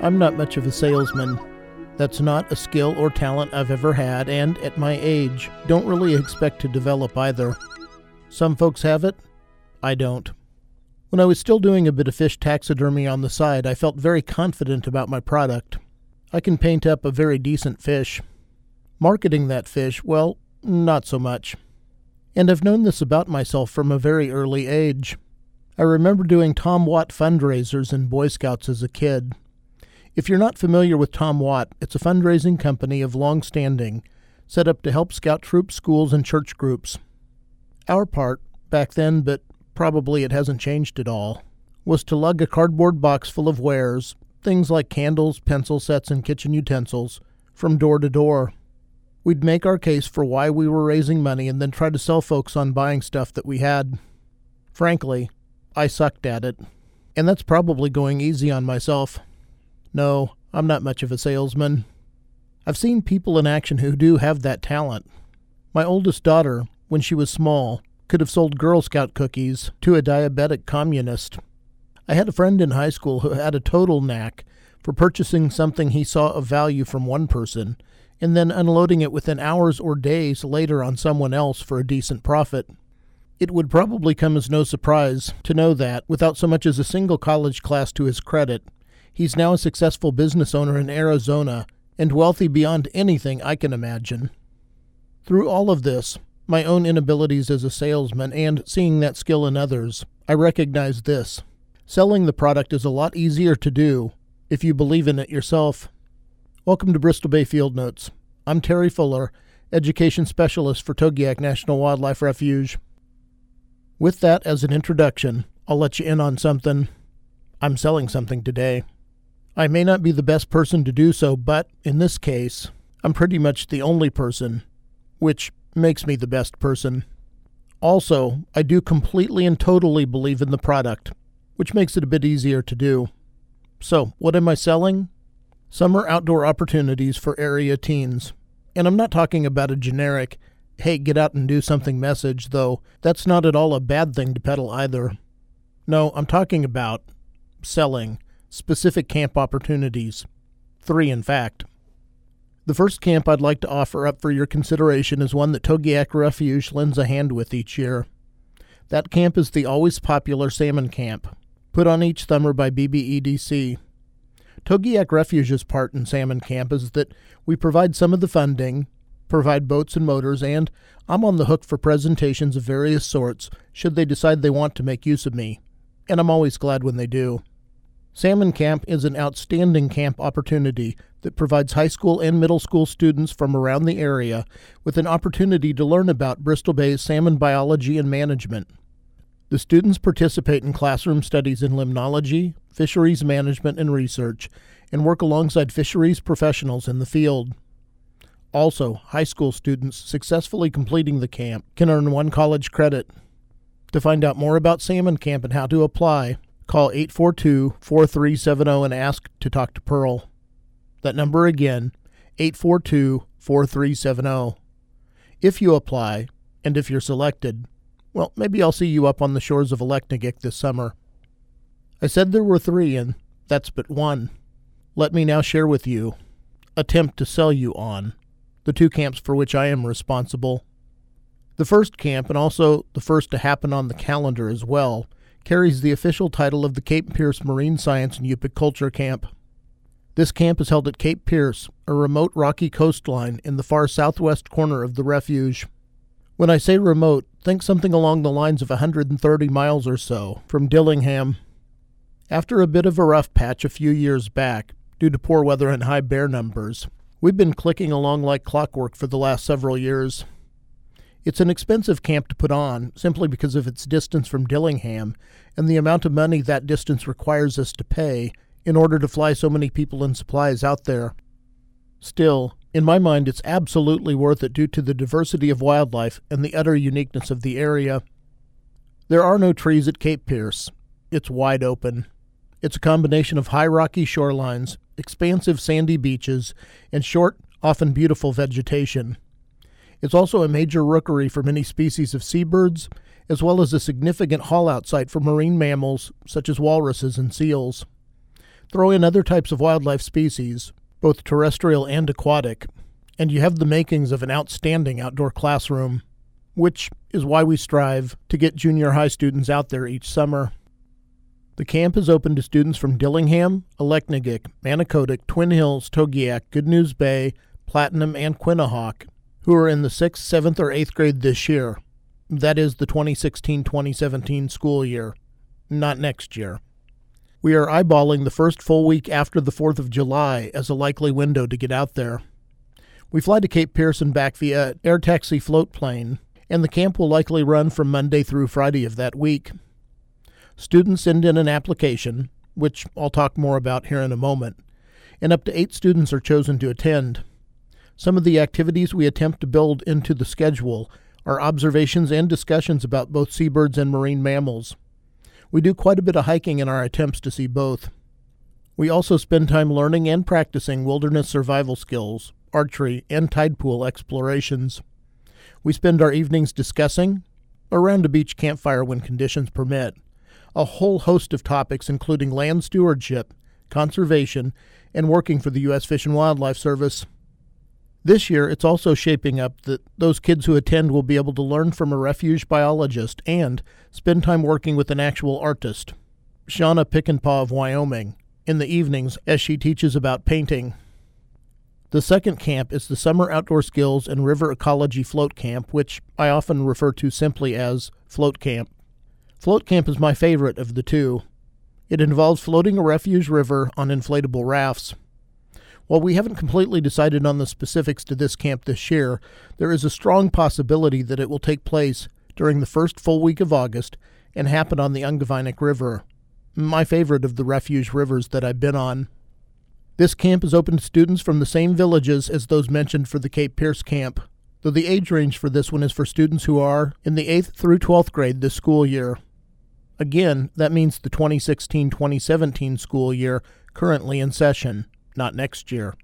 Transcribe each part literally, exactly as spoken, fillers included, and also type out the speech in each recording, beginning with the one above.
I'm not much of a salesman. That's not a skill or talent I've ever had, and at my age, don't really expect to develop either. Some folks have it. I don't. When I was still doing a bit of fish taxidermy on the side, I felt very confident about my product. I can paint up a very decent fish. Marketing that fish, well, not so much. And I've known this about myself from a very early age. I remember doing Tom Watt fundraisers in Boy Scouts as a kid. If you're not familiar with Tom Watt, it's a fundraising company of long standing, set up to help Scout troops, schools, and church groups. Our part, back then, but probably it hasn't changed at all, was to lug a cardboard box full of wares, things like candles, pencil sets, and kitchen utensils, from door to door. We'd make our case for why we were raising money and then try to sell folks on buying stuff that we had. Frankly, I sucked at it. And that's probably going easy on myself. No, I'm not much of a salesman. I've seen people in action who do have that talent. My oldest daughter, when she was small, could have sold Girl Scout cookies to a diabetic communist. I had a friend in high school who had a total knack for purchasing something he saw of value from one person and then unloading it within hours or days later on someone else for a decent profit. It would probably come as no surprise to know that, without so much as a single college class to his credit, he's now a successful business owner in Arizona and wealthy beyond anything I can imagine. Through all of this, my own inabilities as a salesman and seeing that skill in others, I recognize this. Selling the product is a lot easier to do if you believe in it yourself. Welcome to Bristol Bay Field Notes. I'm Terry Fuller, Education Specialist for Togiak National Wildlife Refuge. With that as an introduction, I'll let you in on something. I'm selling something today. I may not be the best person to do so, but in this case, I'm pretty much the only person, which makes me the best person. Also, I do completely and totally believe in the product, which makes it a bit easier to do. So, what am I selling? Summer outdoor opportunities for area teens. And I'm not talking about a generic, hey, get out and do something message, though that's not at all a bad thing to peddle either. No, I'm talking about selling specific camp opportunities. Three, in fact. The first camp I'd like to offer up for your consideration is one that Togiak Refuge lends a hand with each year. That camp is the always popular Salmon Camp, put on each summer by B B E D C. Togiak Refuge's part in Salmon Camp is that we provide some of the funding, provide boats and motors, and I'm on the hook for presentations of various sorts should they decide they want to make use of me, and I'm always glad when they do. Salmon Camp is an outstanding camp opportunity that provides high school and middle school students from around the area with an opportunity to learn about Bristol Bay's salmon biology and management. The students participate in classroom studies in limnology, fisheries management, and research, and work alongside fisheries professionals in the field. Also, high school students successfully completing the camp can earn one college credit. To find out more about Salmon Camp and how to apply, call eight four two, four three seven zero and ask to talk to Pearl. That number again, eight four two, four three seven zero. If you apply, and if you're selected, well, maybe I'll see you up on the shores of Aleknagik this summer. I said there were three, and that's but one. Let me now share with you, attempt to sell you on, the two camps for which I am responsible. The first camp, and also the first to happen on the calendar as well, carries the official title of the Cape Pierce Marine Science and Yupik Culture Camp. This camp is held at Cape Pierce, a remote rocky coastline in the far southwest corner of the refuge. When I say remote, think something along the lines of one hundred thirty miles or so from Dillingham. After a bit of a rough patch a few years back, due to poor weather and high bear numbers, we've been clicking along like clockwork for the last several years. It's an expensive camp to put on, simply because of its distance from Dillingham and the amount of money that distance requires us to pay in order to fly so many people and supplies out there. Still, in my mind, it's absolutely worth it due to the diversity of wildlife and the utter uniqueness of the area. There are no trees at Cape Pierce. It's wide open. It's a combination of high rocky shorelines, expansive sandy beaches, and short, often beautiful vegetation. It's also a major rookery for many species of seabirds, as well as a significant haul-out site for marine mammals such as walruses and seals. Throw in other types of wildlife species, both terrestrial and aquatic, and you have the makings of an outstanding outdoor classroom, which is why we strive to get junior high students out there each summer. The camp is open to students from Dillingham, Aleknagik, Manicodic, Twin Hills, Togiak, Good News Bay, Platinum, and Quinnahock, who are in the sixth, seventh, or eighth grade this year. That is the twenty sixteen twenty seventeen school year, not next year. We are eyeballing the first full week after the fourth of July as a likely window to get out there. We fly to Cape Pierce and back via air taxi float plane, and the camp will likely run from Monday through Friday of that week. Students send in an application, which I'll talk more about here in a moment, and up to eight students are chosen to attend. Some of the activities we attempt to build into the schedule are observations and discussions about both seabirds and marine mammals. We do quite a bit of hiking in our attempts to see both. We also spend time learning and practicing wilderness survival skills, archery, and tide pool explorations. We spend our evenings discussing, around a beach campfire when conditions permit, a whole host of topics including land stewardship, conservation, and working for the U S Fish and Wildlife Service. This year, it's also shaping up that those kids who attend will be able to learn from a refuge biologist and spend time working with an actual artist, Shauna Pickenpaw of Wyoming, in the evenings as she teaches about painting. The second camp is the Summer Outdoor Skills and River Ecology Float Camp, which I often refer to simply as Float Camp. Float Camp is my favorite of the two. It involves floating a refuge river on inflatable rafts. While we haven't completely decided on the specifics to this camp this year, there is a strong possibility that it will take place during the first full week of August and happen on the Ungavainik River, my favorite of the refuge rivers that I've been on. This camp is open to students from the same villages as those mentioned for the Cape Pierce camp, though the age range for this one is for students who are in the eighth through twelfth grade this school year. Again, that means the twenty sixteen twenty seventeen school year currently in session, not next year.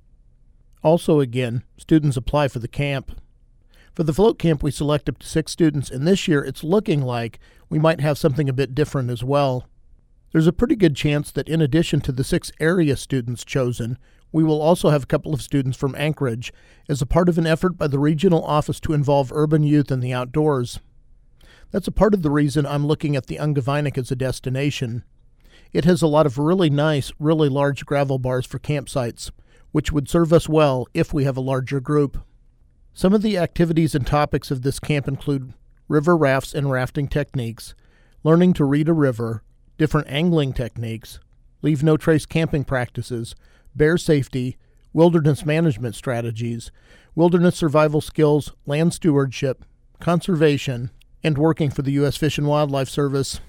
Also again, students apply for the camp. For the float camp, we select up to six students, and this year it's looking like we might have something a bit different as well. There's a pretty good chance that in addition to the six area students chosen, we will also have a couple of students from Anchorage as a part of an effort by the regional office to involve urban youth in the outdoors. That's a part of the reason I'm looking at the Ungavainik as a destination. It has a lot of really nice, really large gravel bars for campsites, which would serve us well if we have a larger group. Some of the activities and topics of this camp include river rafts and rafting techniques, learning to read a river, different angling techniques, leave no trace camping practices, bear safety, wilderness management strategies, wilderness survival skills, land stewardship, conservation, and working for the U S Fish and Wildlife Service.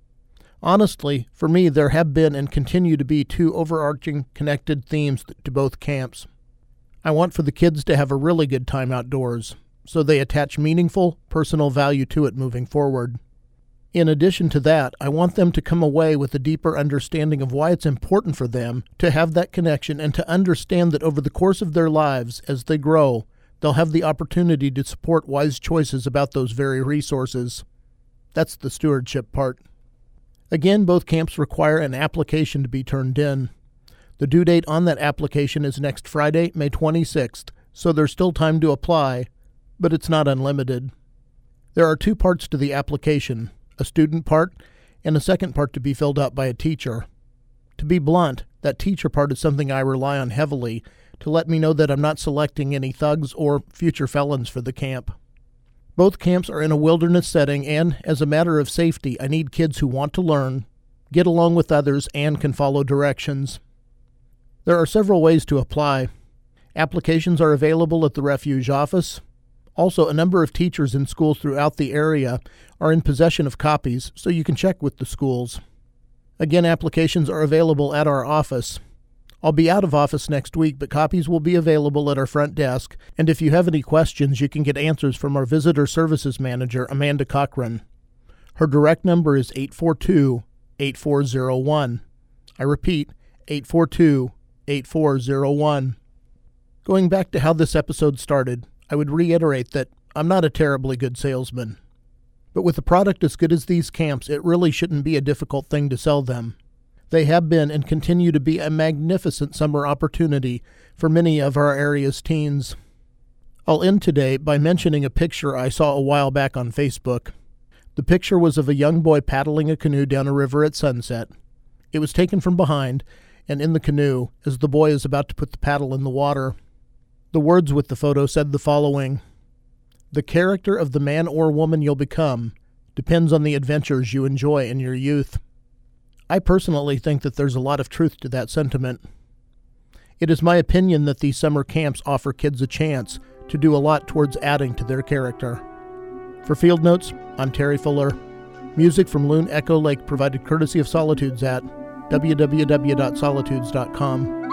Honestly, for me, there have been and continue to be two overarching connected themes to both camps. I want for the kids to have a really good time outdoors, so they attach meaningful, personal value to it moving forward. In addition to that, I want them to come away with a deeper understanding of why it's important for them to have that connection and to understand that over the course of their lives, as they grow, they'll have the opportunity to support wise choices about those very resources. That's the stewardship part. Again, both camps require an application to be turned in. The due date on that application is next Friday, May twenty-sixth, so there's still time to apply, but it's not unlimited. There are two parts to the application, a student part and a second part to be filled out by a teacher. To be blunt, that teacher part is something I rely on heavily to let me know that I'm not selecting any thugs or future felons for the camp. Both camps are in a wilderness setting, and as a matter of safety, I need kids who want to learn, get along with others, and can follow directions. There are several ways to apply. Applications are available at the refuge office. Also, a number of teachers in schools throughout the area are in possession of copies, so you can check with the schools. Again, applications are available at our office. I'll be out of office next week, but copies will be available at our front desk, and if you have any questions, you can get answers from our Visitor Services Manager, Amanda Cochran. Her direct number is eight four two, eight four zero one. I repeat, eight four two, eight four zero one. Going back to how this episode started, I would reiterate that I'm not a terribly good salesman. But with a product as good as these camps, it really shouldn't be a difficult thing to sell them. They have been and continue to be a magnificent summer opportunity for many of our area's teens. I'll end today by mentioning a picture I saw a while back on Facebook. The picture was of a young boy paddling a canoe down a river at sunset. It was taken from behind and in the canoe as the boy is about to put the paddle in the water. The words with the photo said the following: "The character of the man or woman you'll become depends on the adventures you enjoy in your youth." I personally think that there's a lot of truth to that sentiment. It is my opinion that these summer camps offer kids a chance to do a lot towards adding to their character. For Field Notes, I'm Terry Fuller. Music from Loon Echo Lake provided courtesy of Solitudes at w w w dot solitudes dot com.